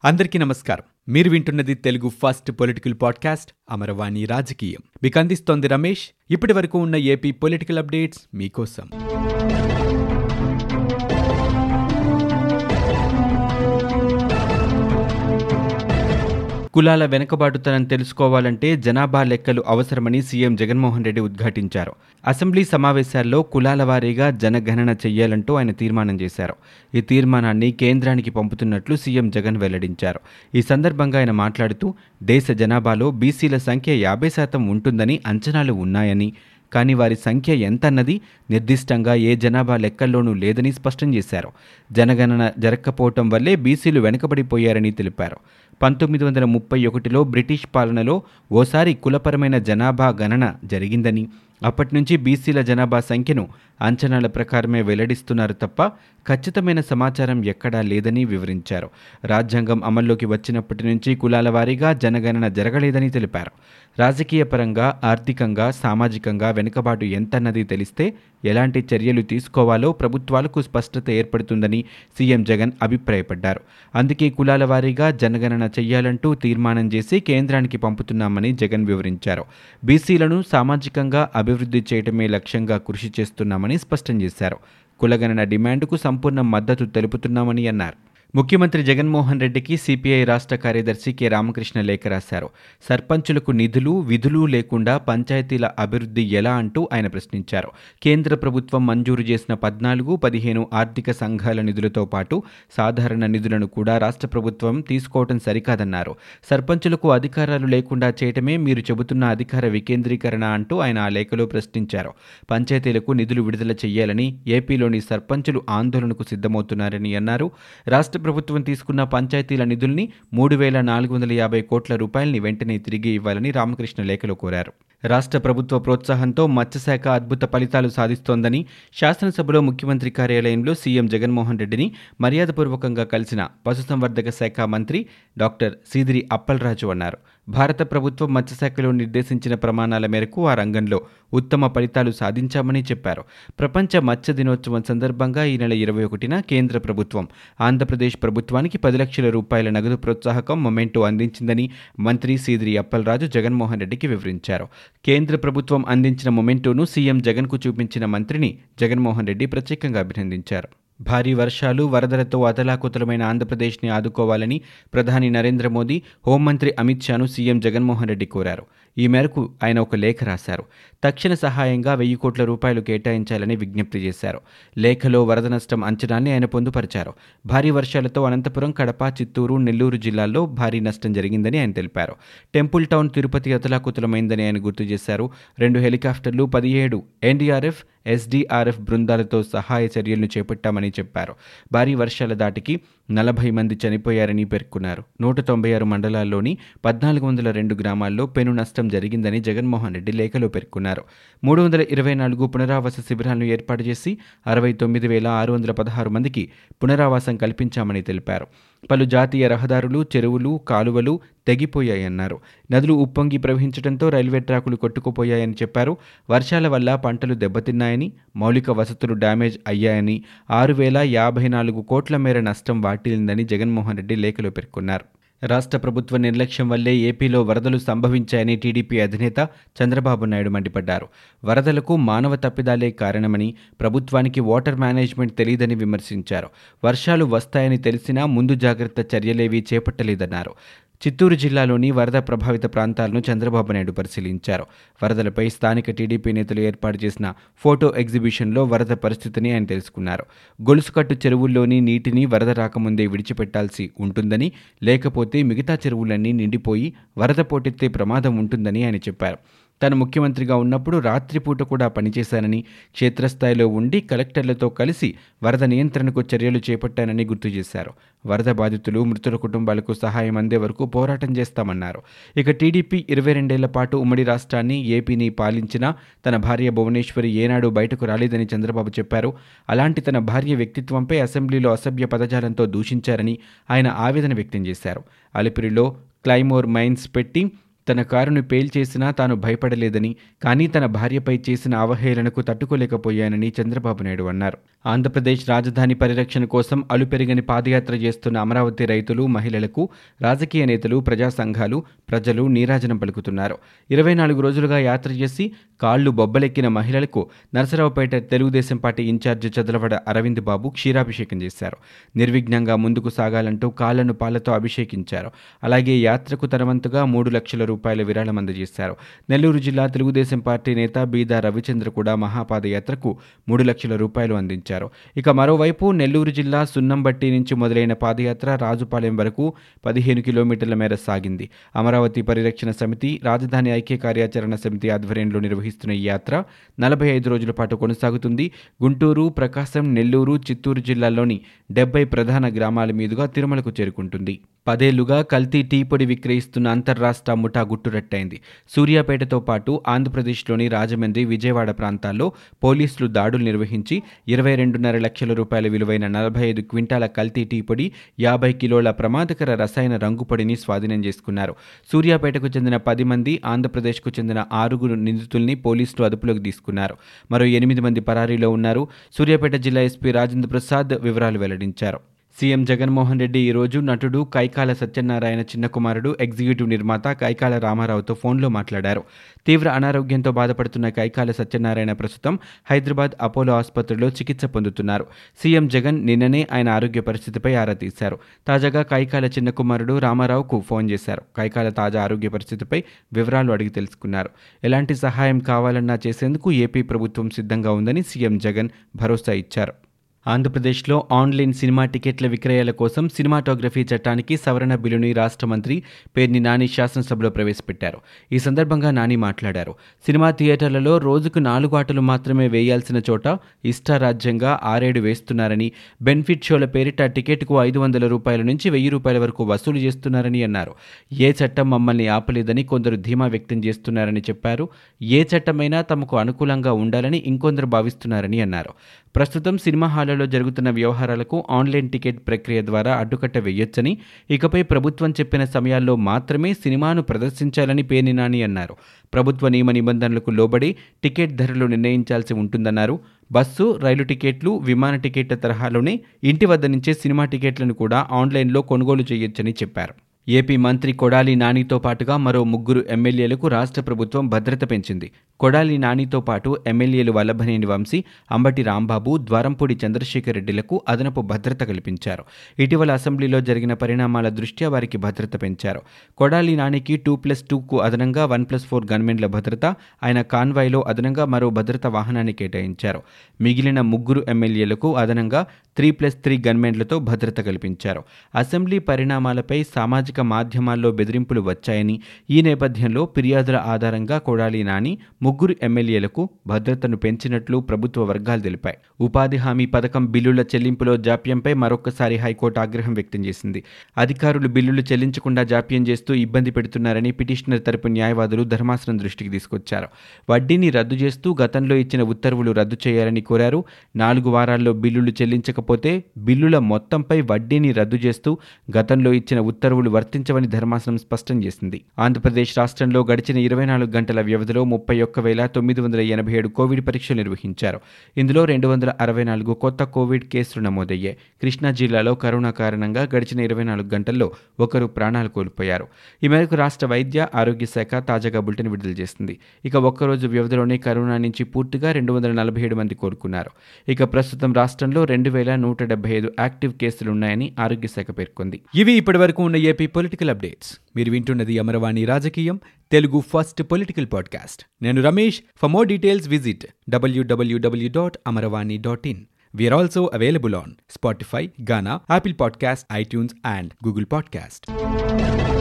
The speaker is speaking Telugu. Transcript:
అందరికీ నమస్కారం. మీరు వింటున్నది Telugu first political podcast Amaravani రాజకీయం. మీకు అందిస్తోంది రమేష్. ఇప్పటి వరకు ఉన్న ఏపీ పొలిటికల్ అప్డేట్స్ మీకోసం. కులాల వెనుకబాటుతనం తెలుసుకోవాలంటే జనాభా లెక్కలు అవసరమని సీఎం జగన్మోహన్ రెడ్డి ఉద్ఘాటించారు. అసెంబ్లీ సమావేశాల్లో కులాల వారీగా జనగణన చెయ్యాలంటూ ఆయన తీర్మానం చేశారు. ఈ తీర్మానాన్ని కేంద్రానికి పంపుతున్నట్లు సీఎం జగన్ వెల్లడించారు. ఈ సందర్భంగా ఆయన మాట్లాడుతూ దేశ జనాభాలో బీసీల సంఖ్య 50% ఉంటుందని అంచనాలు ఉన్నాయని, కానీ వారి సంఖ్య ఎంతన్నది నిర్దిష్టంగా ఏ జనాభా లెక్కల్లోనూ లేదని స్పష్టం చేశారు. జనగణన జరగకపోవటం వల్లే బీసీలు వెనుకబడిపోయారని తెలిపారు. 1931లో బ్రిటిష్ పాలనలో ఓసారి కులపరమైన జనాభా గణన జరిగిందని, అప్పటి నుంచి బీసీల జనాభా సంఖ్యను అంచనాల ప్రకారమే వెల్లడిస్తున్నారు తప్ప ఖచ్చితమైన సమాచారం ఎక్కడా లేదని వివరించారు. రాజ్యాంగం అమల్లోకి వచ్చినప్పటి నుంచి కులాల వారీగా జనగణన జరగలేదని తెలిపారు. రాజకీయ పరంగా, ఆర్థికంగా, సామాజికంగా వెనుకబాటు ఎంతన్నది తెలిస్తే ఎలాంటి చర్యలు తీసుకోవాలో ప్రభుత్వాలకు స్పష్టత ఏర్పడుతుందని సీఎం జగన్ అభిప్రాయపడ్డారు. అందుకే కులాల వారీగా జనగణన చెయ్యాలంటూ తీర్మానం చేసి కేంద్రానికి పంపుతున్నామని జగన్ వివరించారు. బీసీలను సామాజికంగా అభివృద్ధి చేయటమే లక్ష్యంగా కృషి చేస్తున్నామని స్పష్టం చేశారు. కులగణన డిమాండ్కు సంపూర్ణ మద్దతు తెలుపుతున్నామని అన్నారు. ముఖ్యమంత్రి జగన్మోహన్ రెడ్డికి సిపిఐ రాష్ట్ర కార్యదర్శి కె రామకృష్ణ లేఖ రాశారు. సర్పంచులకు నిధులు, విధులు లేకుండా పంచాయతీల అభివృద్ధి ఎలా అంటూ ఆయన ప్రశ్నించారు. కేంద్ర ప్రభుత్వం మంజూరు చేసిన 14, 15 ఆర్థిక సంఘాల నిధులతో పాటు సాధారణ నిధులను కూడా రాష్ట్ర ప్రభుత్వం తీసుకోవటం సరికాదన్నారు. సర్పంచులకు అధికారాలు లేకుండా చేయటమే మీరు చెబుతున్న అధికార వికేంద్రీకరణ అంటూ ఆయన ఆ లేఖలో ప్రశ్నించారు. పంచాయతీలకు నిధులు విడుదల చేయాలని ఏపీలోని సర్పంచులు ఆందోళనకు సిద్ధమవుతున్నారని అన్నారు. రాష్ట్ర ప్రభుత్వం తీసుకున్న పంచాయతీల నిధుల్ని 3,450 కోట్ల రూపాయల్ని వెంటనే తిరిగి ఇవ్వాలని రామకృష్ణ లేఖలో కోరారు. రాష్ట్ర ప్రభుత్వ ప్రోత్సాహంతో మత్స్యశాఖ అద్భుత ఫలితాలు సాధిస్తోందని శాసనసభలో ముఖ్యమంత్రి కార్యాలయంలో సీఎం జగన్మోహన్ రెడ్డిని మర్యాదపూర్వకంగా కలిసిన పశుసంవర్ధక శాఖ మంత్రి డాక్టర్ సీదిరి అప్పలరాజు అన్నారు. భారత ప్రభుత్వం మత్స్యశాఖలో నిర్దేశించిన ప్రమాణాల మేరకు ఆ రంగంలో ఉత్తమ ఫలితాలు సాధించామని చెప్పారు. ప్రపంచ మత్స్య దినోత్సవం సందర్భంగా ఈ నెల 21న కేంద్ర ప్రభుత్వం ఆంధ్రప్రదేశ్ ప్రభుత్వానికి 10 లక్షల రూపాయల నగదు ప్రోత్సాహకం మొమెంటో అందించిందని మంత్రి సీదిరి అప్పలరాజు జగన్మోహన్ రెడ్డికి వివరించారు. కేంద్ర ప్రభుత్వం అందించిన మొమెంటోను సీఎం జగన్కు చూపించిన మంత్రిని జగన్మోహన్ రెడ్డి ప్రత్యేకంగా అభినందించారు. భారీ వర్షాలు, వరదలతో అతలాకుతలమైన ఆంధ్రప్రదేశ్ని ఆదుకోవాలని ప్రధాని నరేంద్ర మోదీ, హోంమంత్రి అమిత్ షాను సీఎం జగన్మోహన్ రెడ్డి కోరారు. ఈ మేరకు ఆయన ఒక లేఖ రాశారు. తక్షణ సహాయంగా 1,000 కోట్ల రూపాయలు కేటాయించాలని విజ్ఞప్తి చేశారు. లేఖలో వరద నష్టం అంచనాల్ని ఆయన పొందుపరిచారు. భారీ వర్షాలతో అనంతపురం, కడప, చిత్తూరు, నెల్లూరు జిల్లాల్లో భారీ నష్టం జరిగిందని ఆయన తెలిపారు. టెంపుల్ టౌన్ తిరుపతి అతలాకుతలమైందని ఆయన గుర్తు చేశారు. 2 హెలికాప్టర్లు, 17 ఎన్డీఆర్ఎఫ్, ఎస్డీఆర్ఎఫ్ బృందాలతో సహాయ చర్యలను చేపట్టామని చెప్పారు. భారీ వర్షాల దాటికి 40 మంది చనిపోయారని పేర్కొన్నారు. 196 మండలాల్లోని 1,402 గ్రామాల్లో పెను నష్టం జరిగిందని జగన్మోహన్ రెడ్డి లేఖలో పేర్కొన్నారు. 324 పునరావాస శిబిరాలను ఏర్పాటు చేసి 69,616 మందికి పునరావాసం కల్పించామని తెలిపారు. పలు జాతీయ రహదారులు, చెరువులు, కాలువలు తెగిపోయాయన్నారు. నదులు ఉప్పొంగి ప్రవహించడంతో రైల్వే ట్రాకులు కొట్టుకుపోయాయని చెప్పారు. వర్షాల వల్ల పంటలు దెబ్బతిన్నాయని, మౌలిక వసతులు డ్యామేజ్ అయ్యాయని, 6,054 కోట్ల మేర నష్టం వాటిల్లిందని జగన్మోహన్ రెడ్డి లేఖలో పేర్కొన్నారు. రాష్ట్ర ప్రభుత్వ నిర్లక్ష్యం వల్లే ఏపీలో వరదలు సంభవించాయని టీడీపీ అధినేత చంద్రబాబు నాయుడు మండిపడ్డారు. వరదలకు మానవ తప్పిదాలే కారణమని, ప్రభుత్వానికి వాటర్ మేనేజ్మెంట్ తెలియదని విమర్శించారు. వర్షాలు వస్తాయని తెలిసినా ముందు జాగ్రత్త చర్యలేవీ చేపట్టలేదన్నారు. చిత్తూరు జిల్లాలోని వరద ప్రభావిత ప్రాంతాలను చంద్రబాబు నాయుడు పరిశీలించారు. వరదలపై స్థానిక టీడీపీ నేతలు ఏర్పాటు చేసిన ఫోటో ఎగ్జిబిషన్లో వరద పరిస్థితిని ఆయన తెలుసుకున్నారు. గొలుసుకట్టు చెరువుల్లోని నీటిని వరద రాకముందే విడిచిపెట్టాల్సి ఉంటుందని, లేకపోతే మిగతా చెరువులన్నీ నిండిపోయి వరద పోటెత్తే ప్రమాదం ఉంటుందని ఆయన చెప్పారు. తాను ముఖ్యమంత్రిగా ఉన్నప్పుడు రాత్రిపూట కూడా పనిచేశానని, క్షేత్రస్థాయిలో ఉండి కలెక్టర్లతో కలిసి వరద నియంత్రణకు చర్యలు చేపట్టానని గుర్తు చేశారు. వరద బాధితులు, మృతుల కుటుంబాలకు సహాయం అందే వరకు పోరాటం చేస్తామన్నారు. ఇక టీడీపీ 22 ఏళ్ల పాటు ఉమ్మడి రాష్ట్రాన్ని, ఏపీని పాలించినా తన భార్య భువనేశ్వరి ఏనాడు బయటకు రాలేదని చంద్రబాబు చెప్పారు. అలాంటి తన భార్య వ్యక్తిత్వంపై అసెంబ్లీలో అసభ్య పదజాలంతో దూషించారని ఆయన ఆవేదన వ్యక్తం చేశారు. అలిపిరిలో క్లైమోర్ మైన్స్ పెట్టి తన కారును పేల్చేసినా తాను భయపడలేదని, కానీ తన భార్యపై చేసిన అవహేళనకు తట్టుకోలేకపోయానని చంద్రబాబు నాయుడు అన్నారు. ఆంధ్రప్రదేశ్ రాజధాని పరిరక్షణ కోసం అలుపెరుగని పాదయాత్ర చేస్తున్న అమరావతి రైతులు, మహిళలకు రాజకీయ నేతలు, ప్రజా సంఘాలు, ప్రజలు నీరాజనం పలుకుతున్నారు. 24 రోజులుగా యాత్ర చేసి కాళ్లు బొబ్బలెక్కిన మహిళలకు నరసరావుపేట తెలుగుదేశం పార్టీ ఇన్ఛార్జి చదలవడ అరవింద్ బాబు క్షీరాభిషేకం చేశారు. నిర్విఘ్నంగా ముందుకు సాగాలంటూ కాళ్లను పాలతో అభిషేకించారు. అలాగే యాత్రకు తనవంతుగా 3 లక్షల రూపాయల విరాళం అందజేశారు. నెల్లూరు జిల్లా తెలుగుదేశం పార్టీ నేత బీదా రవిచంద్ర కూడా మహాపాదయాత్రకు 3 లక్షల రూపాయలు అందించారు. ఇక మరోవైపు నెల్లూరు జిల్లా సున్నంబట్టి నుంచి మొదలైన పాదయాత్ర రాజుపాలెం వరకు 15 కిలోమీటర్ల మేర సాగింది. అమరావతి పరిరక్షణ సమితి, రాజధాని ఐక్య కార్యాచరణ సమితి ఆధ్వర్యంలో నిర్వహిస్తున్న ఈ యాత్ర 45 రోజుల పాటు కొనసాగుతుంది. గుంటూరు, ప్రకాశం, నెల్లూరు, చిత్తూరు జిల్లాల్లోని 70 ప్రధాన గ్రామాల మీదుగా తిరుమలకు చేరుకుంటుంది. 10 ఏళ్లుగా కల్తీ టీ పొడి విక్రయిస్తున్న అంతర్రాష్ట్ర ముఠా గుట్టురట్టయింది. సూర్యాపేటతో పాటు ఆంధ్రప్రదేశ్లోని రాజమండ్రి, విజయవాడ ప్రాంతాల్లో పోలీసులు దాడులు నిర్వహించి 22.5 లక్షల రూపాయల విలువైన 45 క్వింటాల కల్తీ టీ పొడి, 50 కిలోల ప్రమాదకర రసాయన రంగుపొడిని స్వాధీనం చేసుకున్నారు. సూర్యాపేటకు చెందిన 10 మంది, ఆంధ్రప్రదేశ్కు చెందిన 6 నిందితుల్ని పోలీసులు అదుపులోకి తీసుకున్నారు. మరో 8 మంది పరారీలో ఉన్నారు. సూర్యాపేట జిల్లా ఎస్పీ రాజేంద్ర ప్రసాద్ వివరాలు వెల్లడించారు. సీఎం జగన్మోహన్ రెడ్డి ఈరోజు నటుడు కైకాల సత్యనారాయణ చిన్న కుమారుడు, ఎగ్జిక్యూటివ్ నిర్మాత కైకాల రామారావుతో ఫోన్లో మాట్లాడారు. తీవ్ర అనారోగ్యంతో బాధపడుతున్న కైకాల సత్యనారాయణ ప్రస్తుతం హైదరాబాద్ అపోలో ఆసుపత్రిలో చికిత్స పొందుతున్నారు. సీఎం జగన్ నిన్ననే ఆయన ఆరోగ్య పరిస్థితిపై ఆరా తీశారు. తాజాగా కైకాల చిన్న కుమారుడు రామారావుకు ఫోన్ చేశారు. కైకాల తాజా ఆరోగ్య పరిస్థితిపై వివరాలు అడిగి తెలుసుకున్నారు. ఎలాంటి సహాయం కావాలన్నా చేసేందుకు ఏపీ ప్రభుత్వం సిద్ధంగా ఉందని సీఎం జగన్ భరోసా ఇచ్చారు. ఆంధ్రప్రదేశ్లో ఆన్లైన్ సినిమా టికెట్ల విక్రయాల కోసం సినిమాటోగ్రఫీ చట్టానికి సవరణ బిల్లుని రాష్ట్ర మంత్రి పేర్ని నాని శాసనసభలో ప్రవేశపెట్టారు. ఈ సందర్భంగా నాని మాట్లాడారు. సినిమా థియేటర్లలో రోజుకు 4 ఆటలు మాత్రమే వేయాల్సిన చోట ఇష్టారాజ్యంగా 6-7 వేస్తున్నారని, బెనిఫిట్ షోల పేరిట టికెట్కు 500 రూపాయల నుంచి 1000 రూపాయల వరకు వసూలు చేస్తున్నారని అన్నారు. ఏ చట్టం మమ్మల్ని ఆపలేదని కొందరు ధీమా వ్యక్తం చేస్తున్నారని చెప్పారు. ఏ చట్టమైనా తమకు అనుకూలంగా ఉండాలని ఇంకొందరు భావిస్తున్నారని అన్నారు. ప్రస్తుతం సినిమా హాళ్లలో జరుగుతున్న వ్యవహారాలకు ఆన్లైన్ టికెట్ ప్రక్రియ ద్వారా అడ్డుకట్ట వేయొచ్చని, ఇకపై ప్రభుత్వం చెప్పిన సమయాల్లో మాత్రమే సినిమాను ప్రదర్శించాలని పేర్ని నాని అన్నారు. ప్రభుత్వ నియమ నిబంధనలకు లోబడి టికెట్ ధరలు నిర్ణయించాల్సి ఉంటుందన్నారు. బస్సు, రైలు టికెట్లు, విమాన టికెట్ల తరహాలోనే ఇంటి వద్ద నుంచే సినిమా టికెట్లను కూడా ఆన్లైన్లో కొనుగోలు చేయొచ్చని చెప్పారు. ఏపీ మంత్రి కొడాలి నానితో పాటుగా మరో 3 ఎమ్మెల్యేలకు రాష్ట్ర ప్రభుత్వం భద్రత పెంచింది. కొడాలి నానితో పాటు ఎమ్మెల్యేలు వల్లభనేని వంశీ, అంబటి రాంబాబు, ద్వారంపూడి చంద్రశేఖర్ రెడ్డిలకు అదనపు భద్రత కల్పించారు. ఇటీవల అసెంబ్లీలో జరిగిన పరిణామాల దృష్ట్యా వారికి భద్రత పెంచారు. కొడాలి నానికి 2+2కు అదనంగా 1+4 గన్మెన్ల భద్రత, ఆయన కాన్వాయ్లో అదనంగా మరో భద్రతా వాహనాన్ని కేటాయించారు. మిగిలిన 3 ఎమ్మెల్యేలకు అదనంగా 3+3 గన్మెన్లతో భద్రత కల్పించారు. అసెంబ్లీ పరిణామాలపై సామాజిక మాధ్యమాల్లో బెదిరింపులు వచ్చాయని, ఈ నేపథ్యంలో ఫిర్యాదుల ఆధారంగా కొడాలి నాని 3 ఎమ్మెల్యేలకు భద్రతను పెంచినట్లు ప్రభుత్వ వర్గాలు తెలిపాయి. ఉపాధి హామీ పథకం బిల్లుల చెల్లింపులో జాప్యంపై మరొకసారి హైకోర్టు ఆగ్రహం వ్యక్తం చేసింది. అధికారులు బిల్లులు చెల్లించకుండా జాప్యం చేస్తూ ఇబ్బంది పెడుతున్నారని పిటిషనర్ తరపు న్యాయవాదులు ధర్మాసనం దృష్టికి తీసుకొచ్చారు. వడ్డీని రద్దు చేస్తూ గతంలో ఇచ్చిన ఉత్తర్వులు రద్దు చేయాలని కోరారు. 4 వారాల్లో బిల్లులు చెల్లించకపోతే బిల్లుల మొత్తంపై వడ్డీని రద్దు చేస్తూ గతంలో ఇచ్చిన ఉత్తర్వులు వర్తించవని ధర్మాసనం స్పష్టం చేసింది. ఆంధ్రప్రదేశ్ రాష్ట్రంలో గడిచిన 24 గంటల వ్యవధిలో 31,987 కోవిడ్ పరీక్షలు నిర్వహించారు. ఇందులో 264 కొత్త కోవిడ్ కేసులు నమోదయ్యాయి. కృష్ణా జిల్లాలో కరోనా కారణంగా గడిచిన 24 గంటల్లో 1 ప్రాణాలు కోల్పోయారు. ఈ మేరకు రాష్ట్ర వైద్య ఆరోగ్య శాఖ తాజాగా బులెటిన్ విడుదల చేసింది. ఇక ఒక్కరోజు వ్యవధిలోనే కరోనా నుంచి పూర్తిగా 247 మంది కోలుకున్నారు. ఇక ప్రస్తుతం రాష్ట్రంలో 2,175 యాక్టివ్ కేసులున్నాయని ఆరోగ్య శాఖ పేర్కొంది. ఇవి ఇప్పటివరకు ఉన్న ఏపీ పొలిటికల్ అప్డేట్స్. మీరు వింటున్నది అమరవాణి రాజకీయం, తెలుగు ఫస్ట్ పొలిటికల్ పాడ్కాస్ట్. నేను Ramesh. For more details visit www.amaravani.in. We are also available on Spotify, Gaana, Apple Podcast, iTunes and Google Podcast.